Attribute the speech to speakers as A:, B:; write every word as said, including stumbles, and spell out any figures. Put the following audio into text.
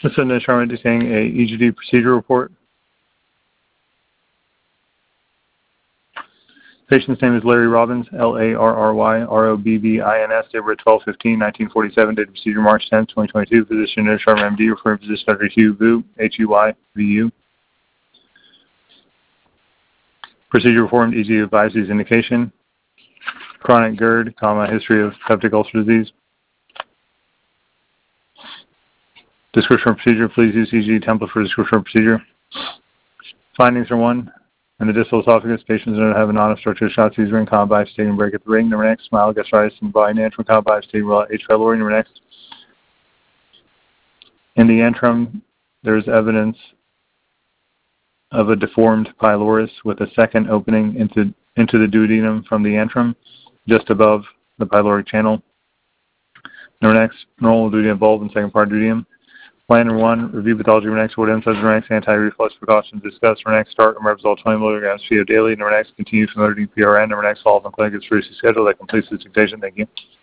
A: Mister Sharma saying a E G D procedure report. Patient's name is Larry Robbins, L A R R Y R O B B I N S, date of twelve fifteen nineteen forty-seven, date of procedure March tenth, twenty twenty-two, physician Nurse Sharma M D, referring physician Doctor Hugh Vu, H U Y V U. Procedure performed, E G D advised disease indication, chronic GERD, comma, history of peptic ulcer disease. Description of procedure, please use E G D template for description of procedure. Findings are one. In the distal esophagus, patients don't have a non-obstructive shot Caesar ring, comma, bistating break at the ring. Number next, smile, gastritis, and body natural, comma, bistating raw H. pylori. Number next. In the antrum, there's evidence of a deformed pylorus with a second opening into, into the duodenum from the antrum, just above the pyloric channel. Number next, normal duodenum bulb and second part duodenum. Plan number one, review pathology. Number next, what insights. Number next, anti-reflux precautions discussed. Number next, start omeprazole twenty milligrams P O daily. Number next, continue familiarity P R N. Number next, follow-up on clinic is previously scheduled. That completes this dictation. Thank you.